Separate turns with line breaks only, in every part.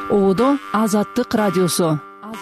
Оодо Азаттык радиосу.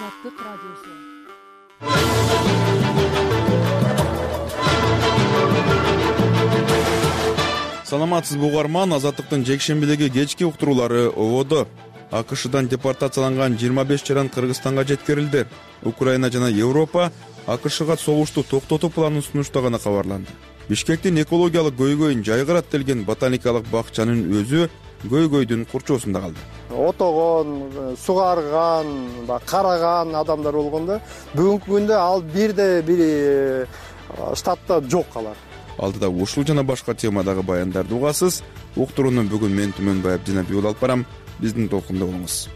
Саламатсызбы угарман, Азаттыктын жекшембидеги кечки уктуруулары ободо. АКШдан депортацияланган 25 жаран Кыргызстанга жеткирилди. Украина жана Европа АКШга согушту токтотуу планын сунуштаганы кабарланды. Бишкектин экологиялык көйгөйүн жайгарат делген ботаникалык бакчанын өзү көйгөйдүн курчоосунда калды.
Отогон, сугарган, караган адамдар болгондо бүгүнкү күндө ал бирде бир штатта жок алар.
Алдыда ушул жана башка темадагы баяндарды угасыз. Уктурууну бүгүн мен Түмөнбаев жана Бүйөл алып барам. Биздин толкунда болуңуз.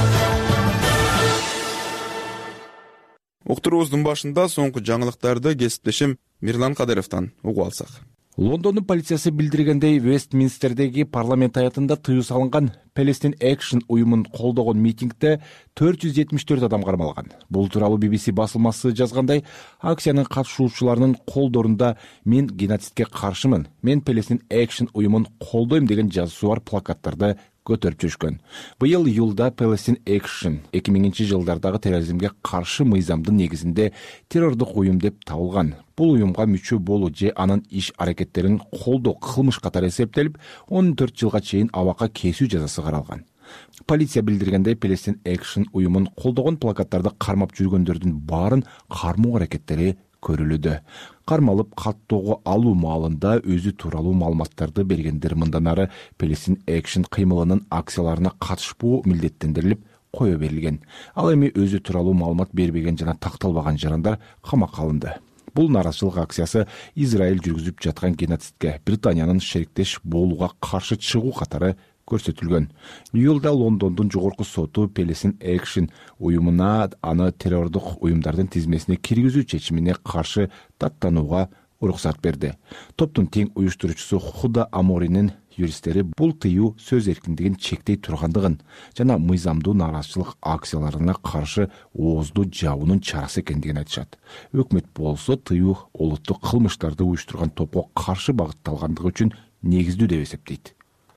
Уктуруубуздун башында соңку жаңылыктарды кесиптешим Мирлан Кадыровдон угуп алсак.
Лондондун полициясы билдиргендей, Вестминстердеги парламент аятында тыюу салынган Palestine Action уюмун колдогон митингде 474 адам кармалган. Бул тууралуу BBC басылмасы жазгандай, акциянын катышуучуларынын колдорунда "Мен геноцидке каршымын, мен Palestine Action уюмун колдойм" деген жазуусу бар плакаттарды көтөрүп жүрүшкөн. Быйыл июлда Palestine Action 2000-жылдардагы терроризмге каршы мыйзамдын негизинде террордук уюм деп табылган. Бул уюмга мүчө болуу же анын иш аракеттерин колдоо кылмыш катары эсептелип, 14 жылга чейин абакка кесүү жазасы каралган. Полиция билдиргендей, Palestine Action уюмун колдогон плакаттарды кармап жүргөндөрдүн баарын кармоо аракеттери көрүлүүдө. Кармалып каттоого алуу маалында өзү тууралуу маалыматтарды бергендер мындан ары Palestine Action кыймылынын акцияларына катышпоо милдеттендирилип кое берилген. Ал эми өзү тууралуу маалымат бербеген жана такталбаган жарандар камакка алынды. Бул нааразычылык акциясы Израиль жүргүзүп жаткан геноцидке Британиянын шериктеш болууга каршы чыгуу катары көрсөтүлгөн. Июлда Лондондун жогорку соту Palestine Action уюмуна аны террордук уюмдардын тизмесине киргизүү чечимине каршы даттанууга уруксат берди. Топтун тең уюштуруучусу Худа Аморинин юристтери бул тыюу сөз эркиндигин чектей тургандыгын жана мыйзамдуу нааразычылык акцияларына каршы ооздуу жабуунун чарасы экендигин айтышат. Өкмөт болсо тыюу олуттук кылмыштарды уюштурган топко каршы багытталгандыгы үчүн негиздүү деп эсептейт.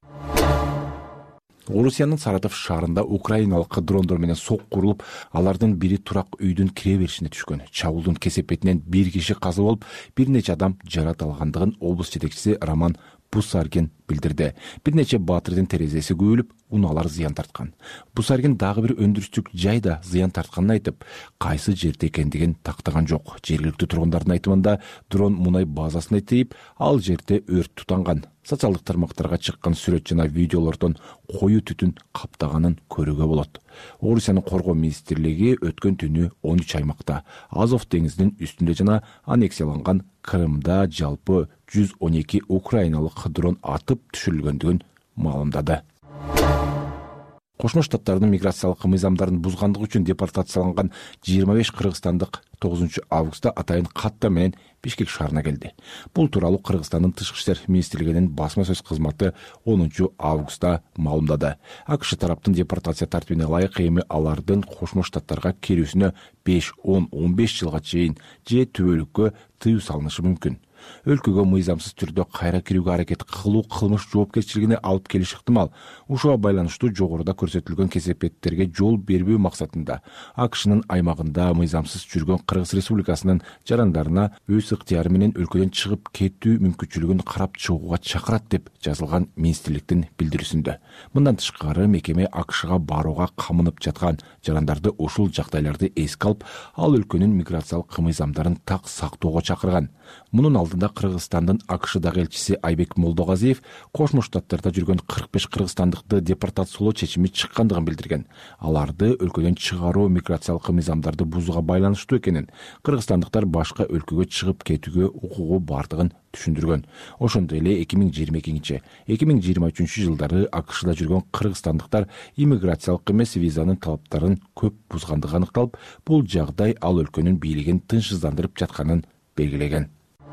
Орусиянын Саратов шаарында украиналык дрондор менен сок курулуп, алардын бири турак үйдүн кире беришине түшкөн. Чабуулдун кесепетинен бир киши каза болуп, бир нече адам жарат алгандыгын облус жетекчиси Роман Бусаргин билдирди. Бир нече баатырдын терезеси күйүлүп, унаалар зыян тарткан. Бусаргин дагы бир өндүрүштүк жайда зыян тартканын айтып, кайсы жерде экендигин тактаган жок. Жергиликтүү тургундардын айтымында дрон мунай базасына тийип, ал жерде өрт тутанган. Социалдык тармактарга чыккан сүрөт жана видеолордон коюу түтүн каптаганын көрүүгө болот. Орусиянын коргоо министрлиги өткөн түнү 13 аймакта, Азов деңизинин үстүндө жана аннексияланган Крымда жалпы 112 украиналык дрон атып түшүрүлгөндүгүн маалымдады. Кошмо Штаттардын миграциялык мыйзамдарын бузгандыгы үчүн депортацияланган 25 кыргызстандык 9 августта атайын катта менен Бишкек шаарына келди. Бул тууралуу Кыргызстандын Тышкы иштер министрлигинин басма сөз кызматы 10 августта маалымдады. АКШ тараптын депортация тартибине ылайык эми алардын Кошмо Штаттарга кирүүсүнө 5, 10, 15 жылга чейин же түбөлүккө тыюу салынышы мүмкүн. Өлкөгө мыйзамсыз түрдө кайра кирүүгө аракет кылуу кылмыш жоопкерчилигине алып келиши ыктымал. Ушуга байланыштуу жогоруда көрсөтүлгөн кесепеттерге жол бербөө максатында АКШнын аймагында мыйзамсыз жүргөн Кыргыз Республикасынын жарандарына өз ыктыяры менен өлкөдөн чыгып кетүү мүмкүнчүлүгүн карап чыгууга чакырат деп жазылган министрликтин билдирүүсүндө. Мындан тышкары мекеме АКШга барууга камынып жаткан жарандарды ушул жагдайларды эске алып, ал өлкөнүн миграциялык мыйзамдарын так сактоого чакырган. Мунун алдында Кыргызстандын АКШдагы элчиси Айбек Молдогазиев Кошмо Штаттарда жүргөн 45 кыргызстандыкты депортациялоо чечими чыккандыгын билдирген. Аларды өлкөдөн чыгаруу миграциялык мыйзамдарды бузууга байланыштуу экенин, кыргызстандыктар башка өлкөгө чыгып кетүүгө укугу бардыгын түшүндүргөн. Ошондой эле 2022-2023 жылдары АКШда жүргөн кыргызстандыктар иммиграциялык эмес визанын талаптарын көп бузгандыгы аныкталып, бул жагдай ал өлкөнүн бийлигин тынчсыздандырып жатканын белгилеген.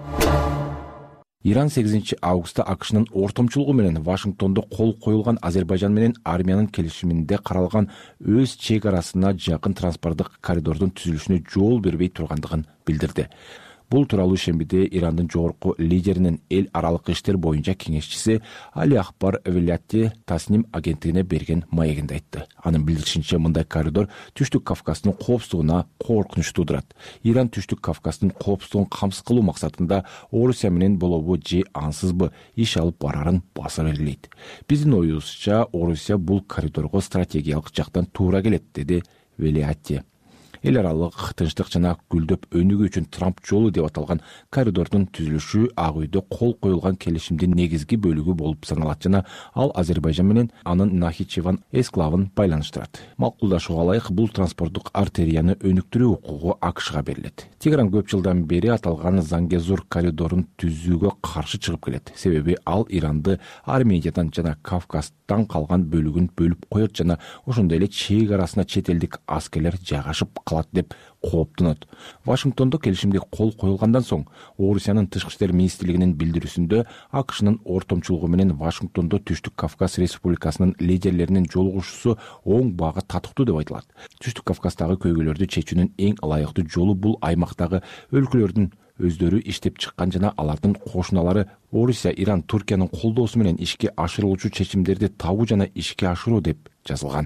Иран 8 августта АКШнын ортомчулугу менен Вашингтондо кол коюлган Азербайжан менен Армиянын келишиминде каралган өз чек арасына жакын транспорттук коридордун түзүлүшүнө жол бербей тургандыгын билдирди. Бул тууралуу шембиде Ирандын жогорку лидеринин эл аралык иштер боюнча кеңешчиси Али Акбар Велятти Тасним агенттигине берген маегинде айтты. Анын билдиришинче, мындай коридор Түштүк Кавказдын коопсуздугуна коркунуч туудурат. Иран Түштүк Кавказдын коопсуздугун камсыз кылуу максатында Орусия менен болобу же ансызбы иш алып барарын баса белгилейт. Биздин оюбузча Орусия бул коридорго стратегиялык жактан туура келет, деди Велятти. Эл аралык тынчтык жана гүлдөп өнүгүү үчүн Трамп жолу деп аталган коридордун түзүлүшү Ак үйдө кол коюлган келишимдин негизги бөлүгү болуп саналат жана ал Азербайжан менен анын Нахичеван эсклавын байланыштырат. Макулдашууга ылайык, бул транспорттук артерияны өнүктүрүү укугу АКШга берилет. Тегеран көп жылдан бери аталган Зангезур коридорун түзүүгө каршы чыгып келет. Себеби ал Иранды Армениядан жана Кавказдан калган бөлүгүн бөлүп коет жана ошондой эле чек арасына чет элдик аскерлер жайгашып деп кооптонот. Вашингтондо келишимге кол коюлгандан соң Орусиянын тышкы иштер министрлигинин билдирүүсүндө АКШнын ортомчулугу менен Вашингтондо Түштүк Кавказ Республикасынын лидерлеринин жолугушуусу оң бага татыктуу деп айтылат. Түштүк Кавказдагы көйгөйлөрдү чечүүнүн эң ылайыктуу жолу бул аймактагы өлкөлөрдүн өздөрү иштеп чыккан жана алардын кошуналары Орусия, Иран, Туркиянын колдоосу менен ишке ашырылуучу чечимдерди табуу жана ишке ашыруу деп жазылган.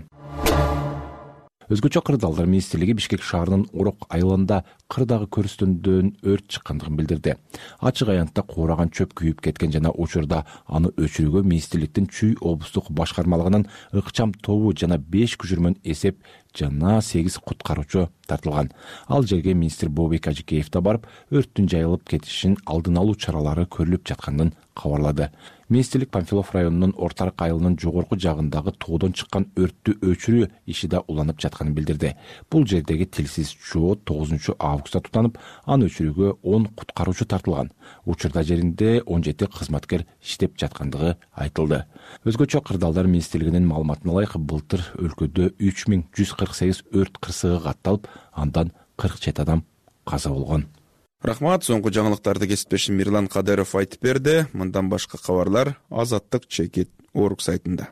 Өзгөчө кырдаалдар министрлиги Бишкек шаарынын Орок айылында кырдагы көрүстөндөн өрт чыккандыгын билдирди. Ачык аянтта куураган чөп күйүп кеткен жана учурда аны өчүрүүгө министрликтин Чүй облустук башкармалыгынын ыкчам тобу жана 5 күчүрмөн эсеп жана 8 куткаруучу тартылган. Ал жерге министр Бообек Ажикеев да барып, өрттүн жайылып кетишин алдын алуу чаралары көрүлүп жатканын кабарлады. Министрлик Панфилов районунун Ортарык айылынын жогорку жагындагы тоодон чыккан өрттү өчүрүү иши да уланып жатканын билдирди. Бул жердеги тилсиз чоо 9 августта тутанып, аны өчүрүүгө 10 куткаруучу тартылган. Учурда жеринде 17 кызматкер иштеп жаткандыгы айтылды. Өзгөчө кырдаалдар министрлигинин маалыматына ылайык, былтыр өлкөдө 3148 өрт кырсыгы катталып, андан 47 адам каза болгон.
Рахмат, соңку жаңылыктарды кесиптешим Мирлан Кадыров айтып берди. Мындан башка кабарлар Азаттык Чекит Орг сайтында.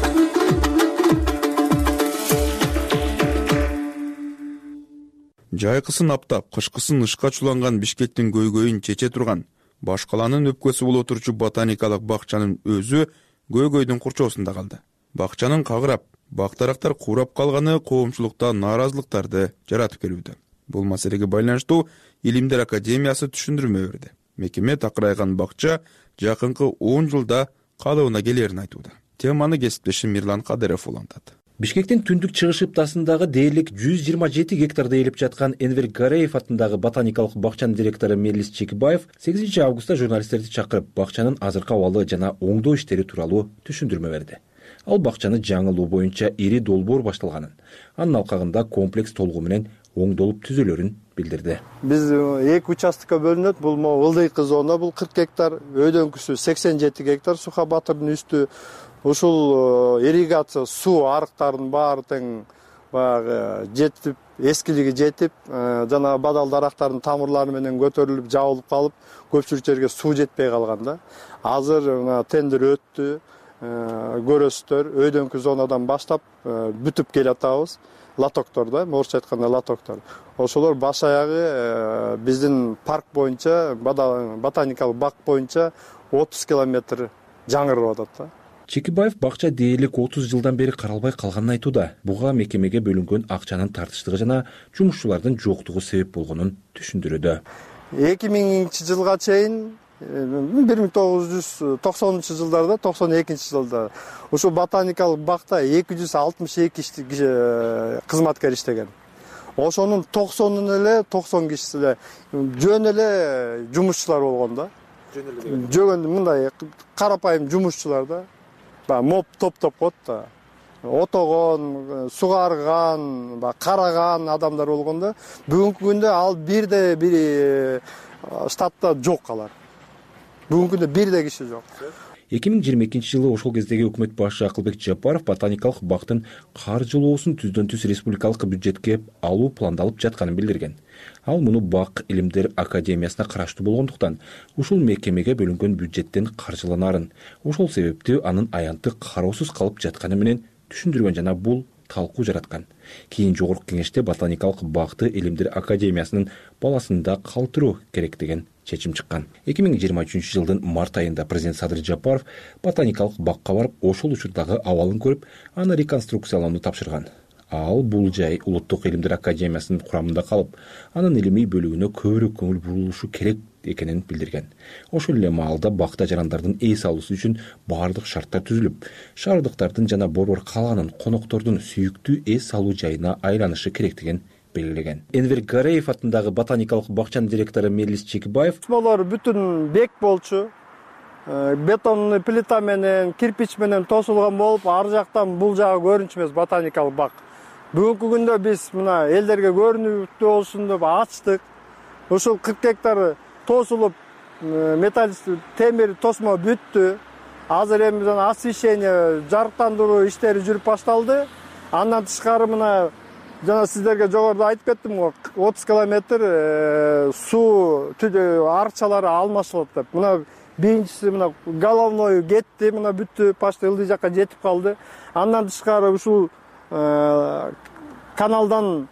Жайкысын аптап, кышкысын ышка чуланган Бишкектин көйгөйүн чече турган Баш калаанын өпкөсү боло турчу ботаникалык бакчанын өзү көйгөйдүн курчоосунда калды. Бакчанын кагырап, бактарактар курап калганы коомчулукта нааразылыктарды жаратып келүүдө. Бул маселеге байланыштуу Илимдер академиясы түшүндүрмө берди. Мекеме такырайган бакча жакынкы 10 жылда калыбына келерин айтууда. Теманы кесиптешим Мирлан Кадыров улантат.
Бишкектин түндүк чыгыш ыптасындагы дээрлик 127 гектарда ээлип жаткан Энвер Гареев атындагы ботаникалык бакчанын директору Мелис Чекибаев 8 августта журналисттерди чакырып, бакчанын азыркы абалы жана оңдоо иштери тууралуу түшүндүрмө берди. Ал бакчаны жаңылуу боюнча ири долбоор башталганын, анын алкагында комплекс толугу менен оңдолуп түзөлөрүн билдирди.
Биз 2 участкка бөлүнөт. Бул ылдыйкы зона, бул 40 гектар, өйдөңкүсү 87 гектар, Суха Батырдын үстү. Ушул ирригация суу арыктардын баары тең баягы жетип, эскилиги жетип, жана бадал дарактардын тамырлары менен көтөрүлүп, жабылып калып, көпчүлүк жерге суу жетпей калган да. Азыр тендер өттү, көрөсүздөр өйдөңкү зонадан баштап бүтүп келатабыз. Латоктор да, орусча айтканда латоктор. Ошолор баш аягы биздин парк боюнча, ботаникалык бак боюнча 30 километр жаңырып атат да.
Чекибаев бакча дээрлик 30 жылдан бери каралбай калганын айтууда. Буга мекемеге бөлүнгөн акчанын тартыштыгы жана жумушчулардын жоктугу себеп болгонун түшүндүрүүдө.
2000-жылга чейин 1990 жылдарда, 92 жылда ушу ботаникалык бакта 262 кызматкер иштеген. Ошонун 90 кишиси эле жөн эле жумушчулар болгон да. Жөн мындай карапайым жумушчулар да. Моп топтоп коет да. Отогон, сугарган, караган адамдар болгон да. Бүгүнкү күндө ал бирде бир штатта жок алар. Бүгүнкү күндө бирде киши жок.
2022 жылы ошол кездеги өкмөт башчы Акылбек Жапаров ботаникалык бактын каржылоосун түздөн түз республикалык бюджетке алуу пландалып жатканын билдирген. Ал муну Бак Илимдер академиясына караштуу болгондуктан ушул мекемеге бөлүнгөн бюджеттен каржыланарын, ошол себептүү анын аянты кароосуз калып жатканы менен түшүндүргөн жана бул талкуу жараткан. Кийин Жогорку Кеңеште ботаникалык бакты Илимдер академиясынын баласында калтыруу керек деген чечим чыккан. 2023 жылдын март айында президент Садыр Жапаров ботаникалык бакка барып, ошол учурдагы абалын көрүп, аны реконструкциялоону тапшырган. Ал бул жай Улуттук Илимдер академиясынын курамында калып, анын илимий бөлүгүнө көбүрөөк көңүл бурулушу керек экенин билдирген. Ошол эле маалда бакта жарандардын эс алуусу үчүн баардык шарттар түзүлүп, шаардыктардын жана борбор калаанын, коноктордун сүйүктүү эс алуу жайына айланышы керектигин белгилеген. Энвер Гареев атындагы ботаникалык бакчанын директору Мелис Чекибаев:
Болор бүтүн бек болчу. Бетонный плита менен, кирпич менен тосулган болуп, ар жактан бул жагы көрүнчү эмес ботаникалык бак. Бүгүнкү күндө биз мына элдерге көрүнүктүү болсун деп ачтык. Ошол 40 гектар тосулуп, металл темир тосмо бүттү. Азыр эми освещение, жарыктандыруу иштери жүрүп башталды. Андан тышкары мына жана сиздерге жогоруда айтып кеттим го, 30 километр суу арчалары алмашылат деп. Мына биринчиси мына головной кетти, мына бүттү, почти ылдый жакка жетип калды. Андан тышкары ушул каналдан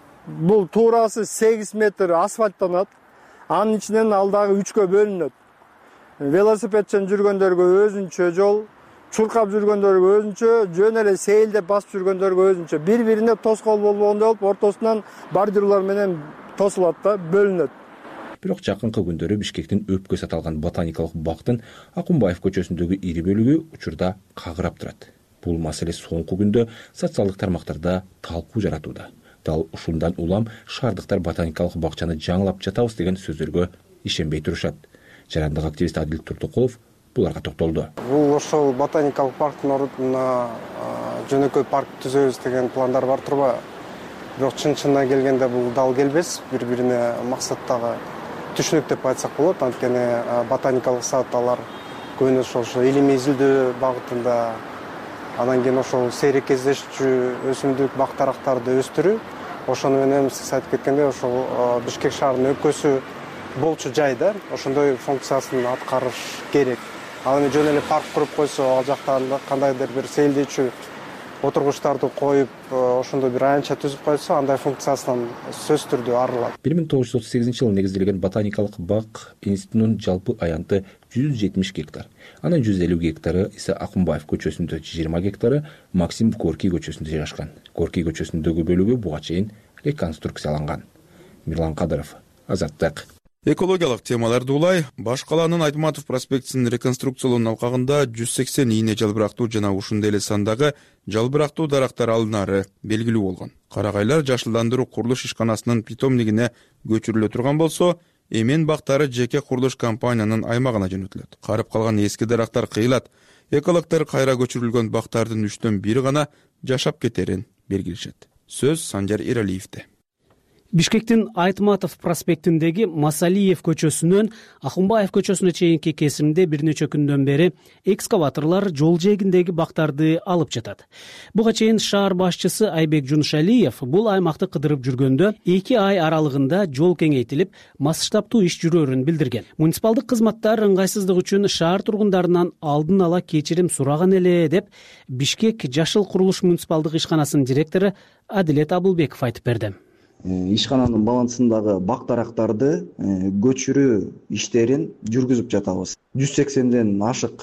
бул туурасы 8 метр асфальттанат. Анын ичинен алдагы 3кө бөлүнөт. Велосипедчен жүргөндөргө өзүнчө жол, чуркап жүргөндөргө өзүнчө, жөн эле сейилдеп басып жүргөндөргө өзүнчө. Бири-бирине тоскоол болбогондой болуп, ортосунан бордюрлар менен тосулат да, бөлүнөт.
Бирок жакынкы күндөрү Бишкектин өпкөсү аталган ботаникалык бактын Акунбаев көчөсүндөгү ири бөлүгү учурда кагырап турат. Бул маселе соңку күндө социалдык тармактарда талкуу жаратууда. Дал ушундан улам шаардыктар ботаникалык бакчаны жаңылап жатабыз деген сөздөргө ишенбей турушат. Жарандык активист Адил Турдукулов буларга токтолду.
Бул ошол ботаникалык парктын ордуна жөнөкөй парк түзөбүз деген пландар бар турбайбы? Бирок чын-чынына келгенде бул дал келбес, бири-бирине максаттагы түшүнүк деп айтсак болот. Анткени ботаникалык саат алар көбүнчө ошо илимий изилдөө багытында, анан кийин ошол сейрек кездешчү өсүмдүк бактарактарды өстүрүү. Ошону менен сиз айтып кеткендей, ошол Бишкек шаарынын өпкөсү болчу жайда ошондой функциясын аткарыш керек. Ал эми жөн эле парк куруп койсо, ал жакта кандайдыр бир сейилдечү отургучтарды коюп, ошондой бир аянтча түзүп койсо, андай функциясынан сөзсүз түрдө арылат.
1938-жылы негизделген ботаникалык бак институтунун жалпы аянты 170 гектар. Анын 150 гектары Иса Акунбаев көчөсүндө, 20 гектары Максим Горький көчөсүндө жайгашкан. Горький көчөсүндөгү бөлүгү буга чейин реконструкцияланган. Мирлан Кадыров, Азаттык.
Экологиялык темаларды улай, Баш калаанын Айтматов проспектисин реконструкциялоонун алкагында 180 ийне жалбырактуу жана ушундай эле сандагы жалбырактуу дарактар алынары белгилүү болгон. Карагайлар жашылдандыруу курулуш ишканасынын питомнигине көчүрүлө турган болсо, эмен бактары жеке курулуш компаниянын аймагына жөнөтүлөт. Карып калган эски дарактар кыйылат. Экологдор кайра көчүрүлгөн бактардын 3/1 гана жашап кетерин белгилешет. Сөз Санжар Эралиевде.
Бишкектин Айтматов проспектиндеги Масалиев көчөсүнөн Акунбаев көчөсүнө чейинки кесимде бир нече күндөн бери экскаваторлор жол жээгиндеги бактарды алып жатат. Буга чейин шаар башчысы Айбек Жуншалиев бул аймакты кыдырып жүргөндө 2 ай аралыгында жол кеңейтилип, масштабтуу иш жүрөрүн билдирген. Муниципалдык кызматтар ыңгайсыздык үчүн шаар тургундарынан алдын ала кечирим сураган эле деп Бишкек Жашыл курулуш муниципалдык ишканасынын директору Адилет Абылбеков айтып берди.
Ишкананын балансындагы бактарактарды көчүрүү иштерин жүргүзүп жатабыз. 180ден ашык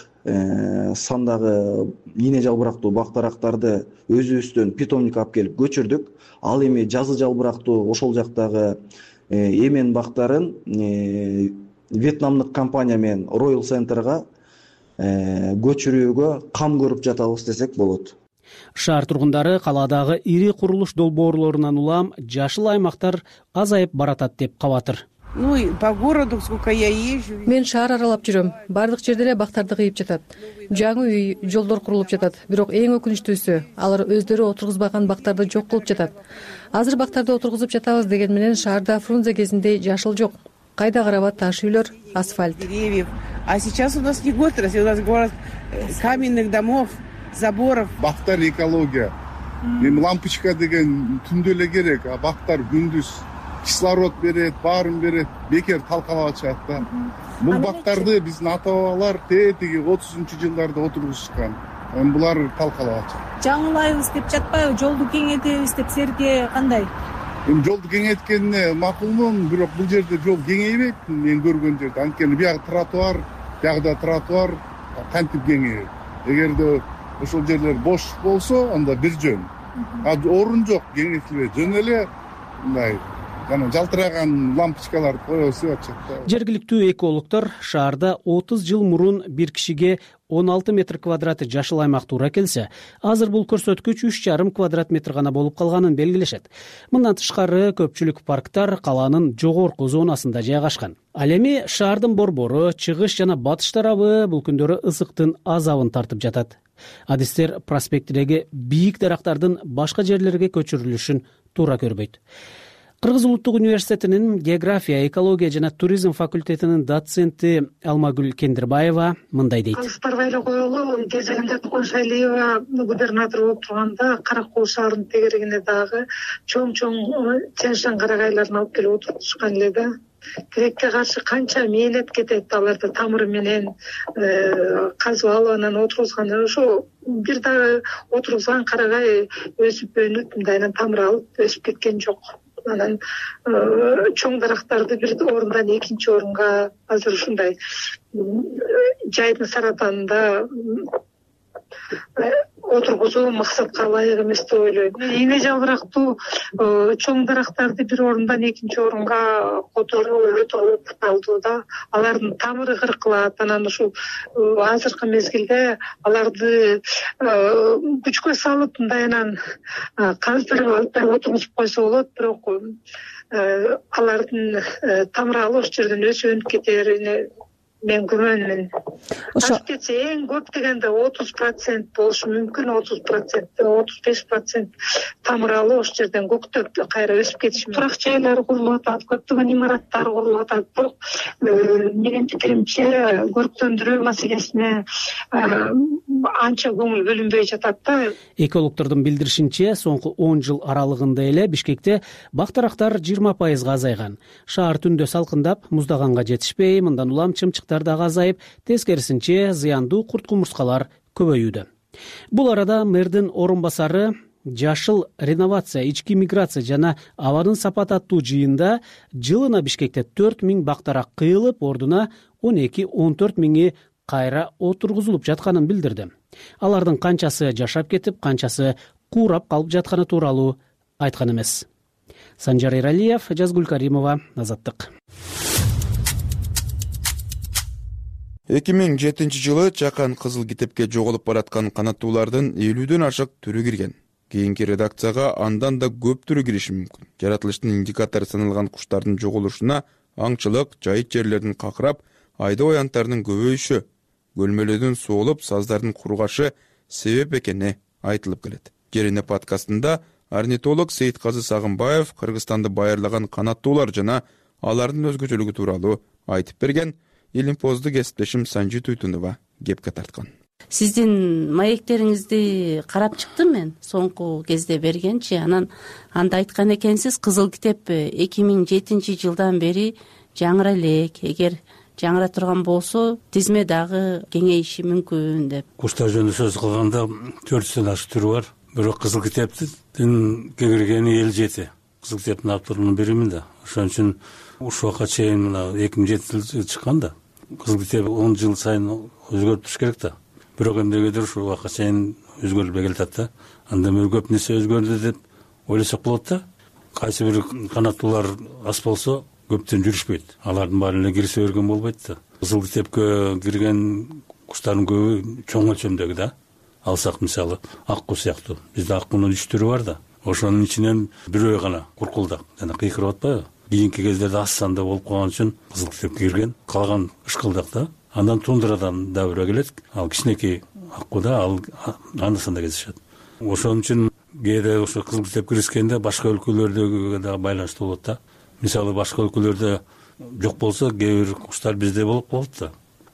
сандагы ийне жалбырактуу бактарактарды өзүбүздөн питомник алып келип көчүрдүк. Ал эми жазы жалбырактуу ошол жактагы эмен бактарын вьетнамдык компания менен Royal Center'га көчүрүүгө кам көрүп жатабыз десек болот.
Шаар тургундары калаадагы ири курулуш долбоорлорунан улам жашыл аймактар азайып баратат деп кабатыр.
Мен шаар аралап жүрөм. Бардык жерде эле бактарды кыйып жатат. Жаңы үй, жолдор курулуп жатат. Бирок эң өкүнүчтүүсү, алар өздөрү отургузбаган бактарды жок кылып жатат. Азыр бактарды отургузуп жатабыз деген менен шаарда Фрунзе кезинде жашыл жок. Кайда карабат таш үйлөр, асфальт.
А сейчас у нас не год, у нас город каменных домов, заборов.
Бактар экология. Лампочка деген түндө эле керек, а бактар күндүз кислород берет, баарын берет, бекер талкалап атышат да. Бул бактарды биздин ата-бабалар тетиги 30-жылдарда отургузушкан. эми булар талкалап атышат.
Жаңылайбыз деп жатпайбы, жолду кеңейтебиз деп силерге кандай?
Эми жолду кеңейткенине макулмун, бирок бул жерде жол кеңейбейт. Мен көргөн жерде анткени биягы тротуар, биягыда тротуар кантип кеңейет. Эгерде ошол жерлер бош болсо, анда бир жөн. Орун жок, кеңейтилбей, жөн эле мындай жана жалтыраган лампочкаларды коюп атышат да.
Жергиликтүү экологдор шаарда 30 жыл мурун бир кишиге 16 метр квадраты жашыл аймак туура келсе, азыр бул көрсөткүч 3,5 квадрат метр гана болуп калганын белгилешет. Мындан тышкары көпчүлүк парктар калаанын жогорку зонасында жайгашкан. Ал эми шаардын борбору, чыгыш жана батыш тарабы бул күндөрү ысыктын азабын тартып жатат. Адистер проспекттеги бийик дарактардын башка жерлерге көчүрүлүшүн туура көрбөйт. Кыргыз улуттук университетинин география, экология жана туризм факультетинин доценти Алмагүл Кендирбаева мындай дейт.
Алыстарбай эле коелу, кезегинде Тукун Шайлиева губернатор болуп турганда Кара Куу шаарынын тегерегине дагы чоң чаң карагайларын алып келип отургузушкан эле да. Тилекке каршы канча мээнет кетет, аларды тамыры менен казып алып анан отургузган. Ошо бир дагы отургузган карагай өсүп өнүп, мындайынан тамыр алып өсүп кеткен жок. Анан чоң дарактарды бир орундан экинчи орунга азыр ушундай жайдын саратанында отургузуу максатка ылайык эмес деп ойлойм. Эне жалбырактуу чоң дарактарды бир орундан экинчи орунга которуу өтө кыйналдуу да. Алардын тамыры кыркылат. Анан ушул азыркы мезгилде аларды күчкө салып мындайынан каздырып алып отургузуп койсо болот, бирок алардын тамыры ал ошол жерден өсүп өнүп кетерине мен күмөнмүн. Ашып кетсе эң көп дегенде 30% болушу мүмкүн, 30%, 35% тамыр алып ошол жерден көктөп кайра өсүп кетиши мүмкүн. Турак жайлар курулуп атат, көптөгөн имараттар курулуп атат. Бирок менин пикиримче көрктөндүрүү маселесине анча көңүл бөлүнбөй жатат да.
Экологдордун билдиришинче, соңку 10 жыл аралыгында эле Бишкекте бак-дарактар 20% азайган. Шаар түндө салкындап, муздаганга жетишпей, мындан улам чымчыктар дагы азайып, тескерисинче зыяндуу курт-кумурскалар көбөйүүдө. Бул арада мэрдин орун басары жашыл реновация, ички миграция жана абадын сапаты аттуу жыйында жылына Бишкекте 4000 бак-дарак кыйылып, ордуна 12-14 миңи кайра отургузулуп жатканын билдирди. Алардын канчасы жашап кетип, канчасы куурап калып жатканы тууралуу айткан эмес. Санжар Эралиев, Жазгүл Каримова, Азаттык.
2007 жылы Чакан Кызыл китепке жоголуп бараткан канаттуулардын 50дөн ашык түрү кирген. Кийинки редакцияга андан да көп түрү кириши мүмкүн. Жаратылыштын индикатору саналган куштардын жоголушуна аңчылык, жайыт жерлердин какырап, айда оянттардын көбөйүшү, көлмөлөрдүн соолуп, саздардын кургашы себеп экени айтылып келет. Жерине подкастында орнитолог Сейитказы Сагынбаев Кыргызстанды байырлаган канаттуулар жана алардын өзгөчөлүгү тууралуу айтып берген. Илимпоздуу кесиптешим Санжи Туйтунова кепке тарткан.
Сиздин маектериңизди карап чыктым мен соңку кезде бергенчи. Анан анда айткан экенсиз, Кызыл китеп 2007 жылдан бери жаңыра элек. Эгер жаңыра турган болсо, тизме дагы кеңейиши мүмкүн деп.
Куштар жөнүндө сөз кылганда 400дөн ашык түрү бар. Бирок Кызыл китептин кеңейгени 57. Кызыл китептин авторунун биримин да. Ошон үчүн ушул вакытка чейин 2007 жылы чыккан да. Кызыл китеп 10 жыл сайын өзгөрүп туруш керек да. Бирок эмнегедир ушул вакытка чейин өзгөрүлбөй келатат да. Андан бери көп нерсе өзгөрдү деп ойлосок болот да. Кайсы бир канаттуулар аз болсо көптөн жүрүшпөйт. Алардын баарын эле кирсе берген болбойт да. Кызыл китепке кирген куштардын көбү чоң өлчөмдөгү да. Алсак мисалы акку сыяктуу. Бизде аккунун 3 түрү бар да. Ошонун ичинен бирөө гана куркулдак жана кыйкырып атпайбы? Кийинки кездерде аз санда болуп калган үчүн Кызыл китепке кирген. Калган ышкылдак да. Андан тундрадан да бирөө келет. Ал кичинекей аккуда, ал анда-санда кездешет. Ошон үчүн кээде ошо Кызыл китеп киришкенде башка өлкөлөрдөгү да байланыштуу болот да. Мисалы башка өлкөлөрдө жок болсо, кээ бир куштар бизде болуп калат да.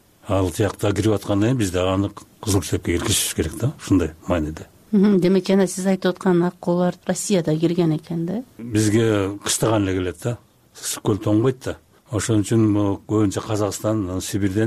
Ал тиякта кирип аткандан кийин бизде аны Кызыл китепке киргизиш керек да. Ушундай мааниде.
Демек жана сиз айтып аткан аккулар Россияда кирген экен да.
Бизге кыштаган эле келет да. Ысык көл тоңбойт да. Ошон үчүн көбүнчө Казакстан, Сибирден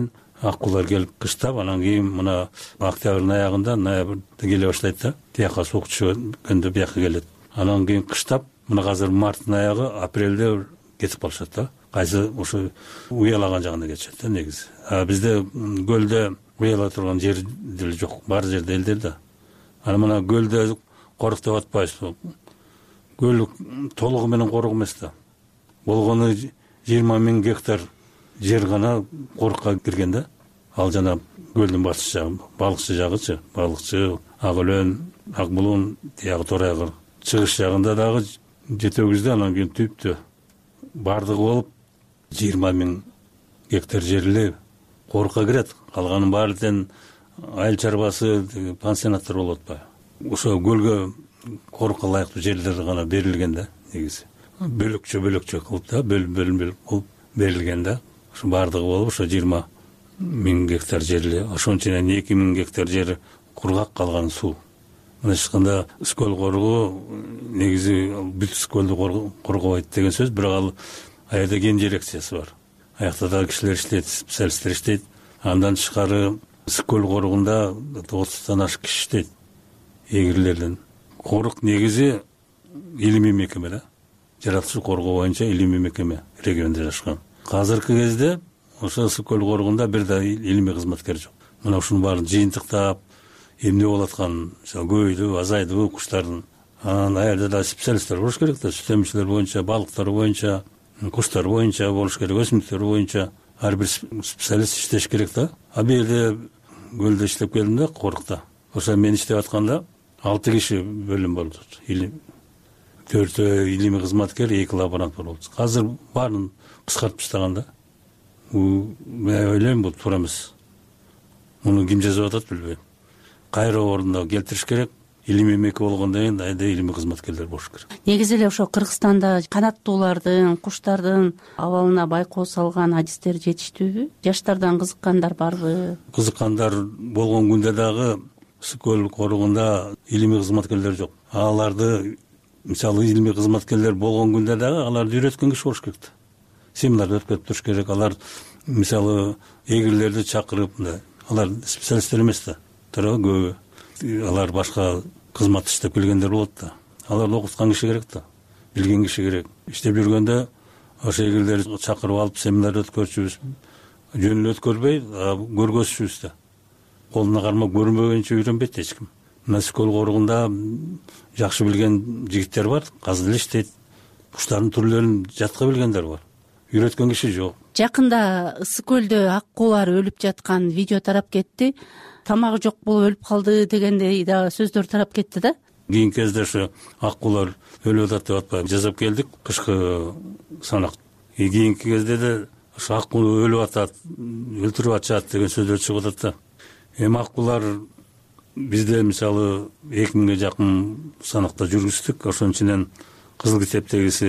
аккулар келип кыштап, анан кийин мына октябрдын аягында, ноябрда келе баштайт да. Тияка суук түшкөндө бияка келет. Анан кийин кыштап, мына азыр марттын аягы, апрелде кетип калышат да. Кайсы ошо уялаган жагына кетишет да негизи. Бизде көлдө уяла турган жер деле жок, бар жерде элдер да. Анан мына көлдө корук деп атпайбыз. Көл толугу менен корук эмес да. Болгону 20,000 гектар жер гана корукка кирген да. Ал жана көлдүн батыш жагы, балыкчы жагычы, балыкчы, ак өлөн, ак булун, тиягы тор айгыр. Чыгыш жагында дагы жетегизде, анан кийин түптө бардыгы болуп 20,000 гектар жерле корукка кирет. Калганын баары тең айыл чарбасы, пансионаттар болуп атпайбы. Ошо көлгө корукка ылайыктуу жерлер гана берилген да негизи. Бөлөкчө кылып да, бөлүм кылып берилген да. Ошо бардыгы болуп ошо 20,000 гектар жерле, ошонун ичинен 2,000 гектар жери кургак, калган суу. Мына ишканда Скөл коругу негизи бүт Скөлдү коргобойт деген сөз, бирок ал аерде кен дирекциясы бар. Аякта да кишилер иштейт, специалисттер иштейт. Андан тышкары Скөл коругунда 30тан ашык киши иштейт. Эгирлерден. Корук негизи илимий мекеме да. Жаратылыш коргоо боюнча илимий мекеме региондо жашкан. Азыркы кезде ошо Скөл коругунда бир да илимий кызматкер жок. Мына ушунун баарын жыйынтыктап, эмне болуп аткан, көбөйдү, азайды куштардын. Анан аерде да специалисттер болуш керек да, сүт эмчилер боюнча, балыктар боюнча, куштар боюнча болуш керек, өсүмдүктөр боюнча ар бир специалист иштеш керек да. Бул жерде көлдө иштеп келдим да, корукта. Ошо мен иштеп атканда 6 киши бөлүм болду. 4 илимий кызматкер, 2 лаборант болду. Азыр баарын кыскартып таштаган да. Мен ойлойм, бул туура эмес. Муну ким жазып атат билбейм. Кайра ордуна келтириш керек. Илимий мекеме болгондон кийин айда илимий кызматкерлер болуш керек.
Негизи эле ошо Кыргызстанда канаттуулардын, куштардын абалына байкоо салган адистер жетиштүүбү? Жаштардан кызыккандар барбы?
Кызыккандар болгон күндө дагы Скөл коругунда илимий кызматкерлер жок. Аларды, мисалы, илимий кызматкерлер болгон күндө дагы аларды үйрөткөн киши болуш керек. Семинар өткөрүп туруш керек. Алар, мисалы, эгирлерди чакырып, алар специалисттер эмес да. Туура көбү. Алар башка кызмат иштеп келгендер болот да. Аларды окуткан киши керек да. Билген киши керек. Иштеп жүргөндө ошо эгирлерди чакырып алып семинар өткөрчүбүз. Жөнүнө өткөрбөй, көргөзүшүбүз да. Колуна кармап көрүнбөгөнчө үйрөнбөйт эч ким. Мына Скөл коругунда жакшы билген жигиттер бар, азыр эле иштейт. Куштардын түрлөрүн жатка билгендер бар. Үйрөткөн киши жок.
Жакында Скөлдө аккуулар өлүп жаткан видео тарап кетти. Тамагы жок болуп өлүп калды дегендей да сөздөр тарап кетти да.
Кийинки кезде ошо аккуулар өлүп атат деп атпайбы, жазап келдик кышкы санак. Кийинки кезде да ошо аккуу өлүп атат, өлтүрүп атышат деген сөздөр чыгып атат да. Эми аккуулар бизде мисалы 2000ге жакын санакта жүргүздүк. Ошонун ичинен кызыл китептегиси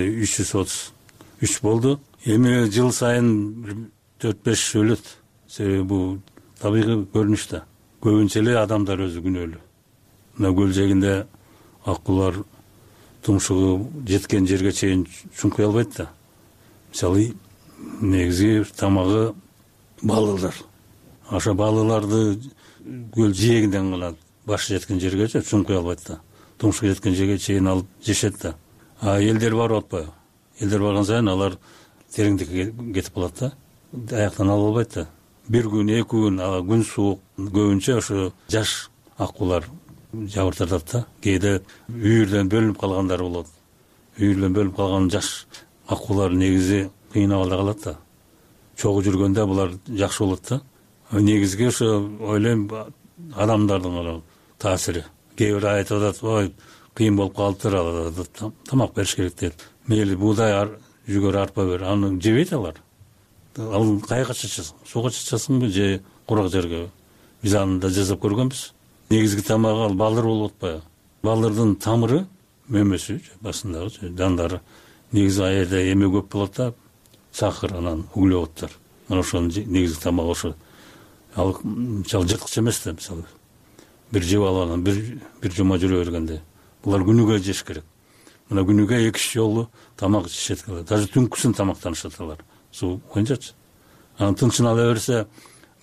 333 болду. Эми жыл сайын 4-5 өлөт. Себеби бул табигый көрүнүш да. Көбүнчө эле адамдар өзү күнөөлүү. Мына көл жээгинде аккуулар тумшугу жеткен жерге чейин чуңкуй албайт да. Мисалы, негизи тамагы балырлар. Ошо балырларды көл жээгинден гана башы жеткен жергече чуңкуй албайт да. Тумшугу жеткен жерге чейин алып жешет да. Элдер барып атпайбы? Элдер барган сайын алар тереңдикке кетип калат да. Аяктан алып албайт да. Бир күн, 2 күн, күн суук, көбүнчө ошо жаш аккуулар жабыртатат да. Кээде үйүрдөн бөлүнүп калгандар болот. Үйүрдөн бөлүнүп калган жаш аккуулар негизи кыйын абалда калат да. Чогуу жүргөндө булар жакшы болот да. Негизги ошо ойлойм адамдардын таасири. Кээ бир айтып атат, ой, кыйын болуп калыптыр, тамак бериш керек дейт. Мейли буудай, жүгөр, арпа бер, аны жебейт алар. Ал кайга чачасың? Сууга чачасыңбы же курак жерге? Биз аны да жазап көргөнбүз. Негизги тамагы ал балдыр болуп атпайбы? Балдырдын тамыры, мөмөсү, басындагы жандары негизи аерде эме көп болот да, сахар, анан углеводдор. Мына ошонун негизги тамагы ошо. Ал мисалы жырткыч эмес да, мисалы. Бир жеп алып анан бир жума жүрө бергенде. Булар күнүгө жеш керек. Мына күнүгө 2-3 жолу тамак ичишет. Даже түнкүсүн тамактанышат алар. Суу боюнчачы. Анан тынчын ала берсе,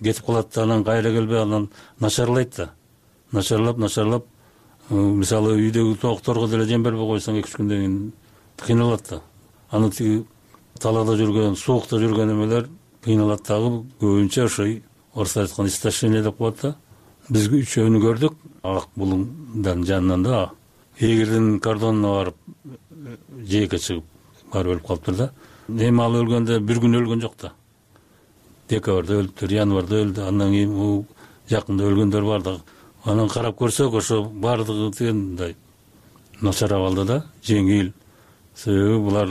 кетип калат да анан кайра келбей анан начарлайт да. Начарлап мисалы үйдөгү тоокторго деле жем бербей койсоң 2-3 күндөн кийин кыйналат да. Аны тиги талаада жүргөн, суукта жүргөн эмелер кыйналат дагы. Көбүнчө ошой орусча айтканда истощение деп коет да. Биз үчөөнү көрдүк. Ак булуңдун жанынан да эгердин кордонуна барып жээкке чыгып барып өлүп калыптыр да. Эми ал өлгөндө бир күн өлгөн жок да. Декабрда өлүптүр, январда өлдү. Андан кийин жакында өлгөндөр бар да. Анан карап көрсөк, ошо бардыгы тигендей начар абалда да, жеңил. Себеби булар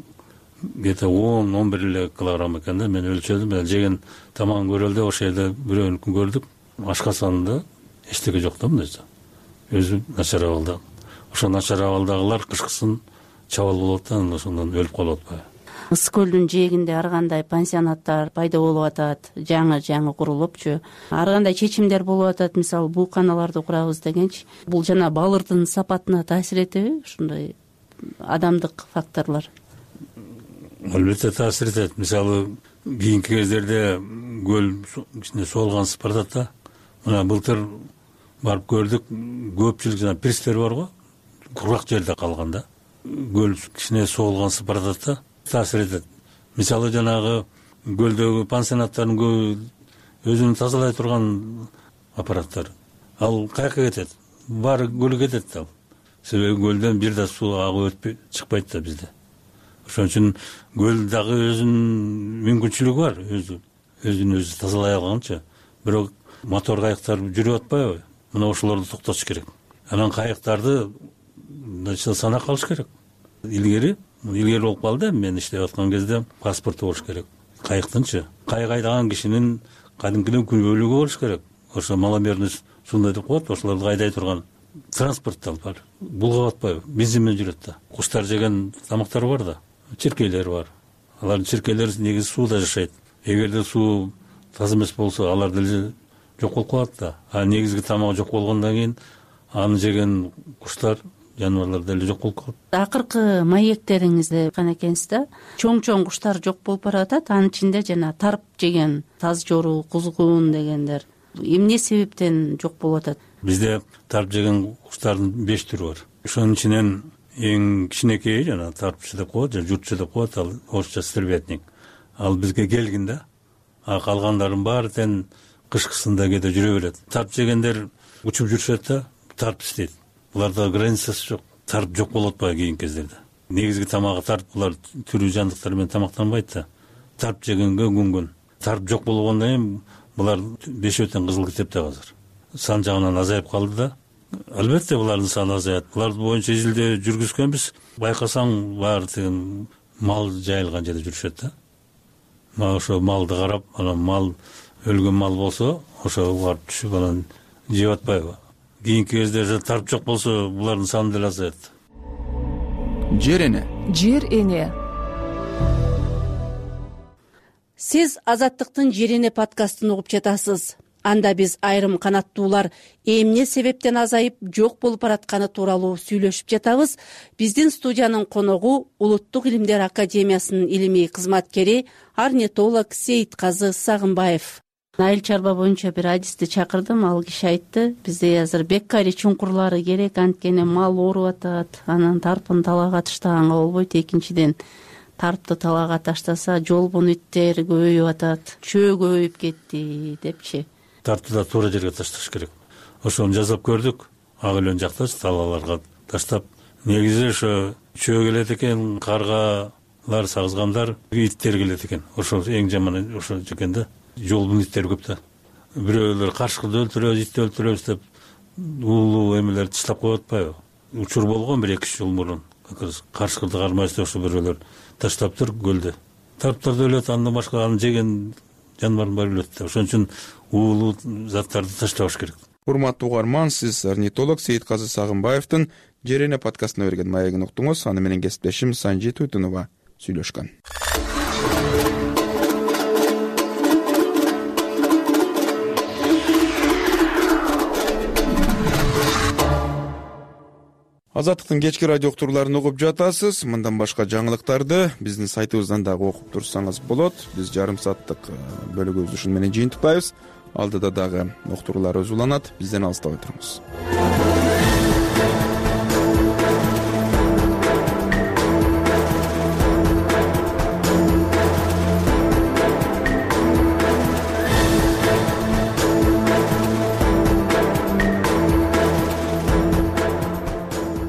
где-то 10-11 килограмм экен да. Мен өлчөдүм, жеген тамагын көрөлдү, ошол жерде бирөөнүн көрдүк. Ашкасанында эчтеке жок да мындайча. Өзү начар абалда. Ошо начар абалдагылар кышкысын чабал болот да, ошондон өлүп калып атпайбы.
Ысык көлдүн жээгинде ар кандай пансионаттар пайда болуп атат, жаңы курулупчу. Ар кандай чечимдер болуп атат, мисалы бууканаларды курабыз дегенчи. Бул жана балырдын сапатына таасир этеби ушундай адамдык факторлор?
Албетте таасир этет. Мисалы кийинки кездерде көл ичинде суалгансыз баратат да. Мына былтыр барып көрдүк, көпчүлүк жана пирстер бар го, кургак жерде калган да. Көл кичине суалгансыз баратат да. Таасир этет. Мисалы жанагы көлдөгү пансионаттардын көбү өзүн тазалай турган аппараттар. Ал каяка кетет? Баары көлгө кетет да. Себеби көлдөн бир да суу агып өтпөй чыкпайт да бизде. Ошон үчүн көл дагы өзүнүн мүмкүнчүлүгү бар, өзүн өзү тазалай алганча. Бирок мотор кайыктар жүрүп атпайбы? Мына ошолорду токтотуш керек. Анан кайыктарды санак алыш керек. Илгери болуп калды. Мен иштеп аткан кезде паспорту болуш керек. Кайыктынчы. Кайык айдаган кишинин кадимкиден күнөөлүгү болуш керек. Ошо маломерность сундай деп коет, ошолорду айдай турган транспорттар бар. Булгап атпайбы? Бензин менен жүрөт да. Куштар жеген тамактар бар да. Чиркейлер бар. Алардын чиркейлери негизи сууда жашайт. Эгерде суу таза эмес болсо, алар деле жок болуп калат да. А негизги тамагы жок болгондон кийин аны жеген куштар, жаныбарлар деле жок болуп калат.
Акыркы маектериңизде айткан экенсиз да, чоң куштар жок болуп баратат. Анын ичинде жана тарп жеген, таз жору, кузгун дегендер. Эмне себептен жок болуп атат?
Бизде тарп жеген куштардын 5 түрү бар. Ошонун ичинен эң кичинекейи жана тарпчы деп коет, же журтчу деп коет, ал орусча стервятник. Ал бизге келгин да. А калгандардын баары тең кышкысында кете жүрө берет. Тарп жегендер учуп жүрүшөт да, тарп истейт. Буларда границасы жок. Тарп жок болуп атпайбы кийинки кездерде. Негизги тамагы тарп, булар тирүү жандыктар менен тамактанбайт да. Тарп жегенге күнгөн. Тарп жок болгондон кийин булар бешөтен кызыл китепте азыр. Сан жагынан азайып калды да. Албетте булардын саны азаят. Булар боюнча изилдөө жүргүзгөнбүз. Байкасаң баары тиги мал жайылган жерде жүрүшөт да. Мына ошо малды карап, анан мал өлгөн мал болсо, ошо барып түшүп анан жеп атпайбы? Кийинки кезде тарп жок болсо, булардын саны деле азаят.
Жер эне.
Сиз Азаттыктын Жер эне подкастын угуп жатасыз. Анда биз айрым канаттуулар эмне себептен азайып жок болуп баратканы тууралуу сүйлөшүп жатабыз. Биздин студиянын коногу Улуттук илимдер академиясынын илимий кызматкери, орнитолог Сейитказы Сагынбаев. Айыл чарба боюнча бир адисти чакырдым, ал киши айтты, бизде азыр беккари чуңкурлары керек, анткени мал ооруп атат, анан тарпын талаага таштаганга болбойт. Экинчиден, тарпты талаага таштаса жолбон иттер көбөйүп атат, чөө көбөйүп кетти депчи.
Тарпты да туура жерге ташташ керек. Ошону жасап көрдүк. Ак элен жактачы талааларга таштап. Негизи ошо чөө келет экен, каргалар, сагызгандар, иттер келет экен. Ошо эң жаманы ошо экен да. Жолдун иттери көп да. Бирөөлөр каршкырды өлтүрөбүз, итти өлтүрөбүз деп улуу эмелерди таштап коюп атпайбы? Учур болгон 1-2 жыл мурун. Каршкырды кармайбыз деп ошо бирөөлөр таштаптыр көлдө. Тарптарды өлөт, андан башка аны жеген жаныбардын баары өлөт да. Ошон үчүн уулуу заттарды таштабаш керек.
Урматтуу угарман, сиз орнитолог Сейитказы Сагынбаевдин Жер эне подкастына берген маегин уктуңуз. Аны менен кесиптешим Санжи Туйтунова сүйлөшкөн. Азаттыктын кечки радио уктурууларын угуп жатасыз. Мындан башка жаңылыктарды биздин сайтыбыздан дагы окуп турсаңыз болот. Биз жарым сааттык бөлүгүбүздү ушуну менен жыйынтыктайбыз. Алдыда дагы уктуруулар өзү уланат. Бизден алыстабай туруңуз.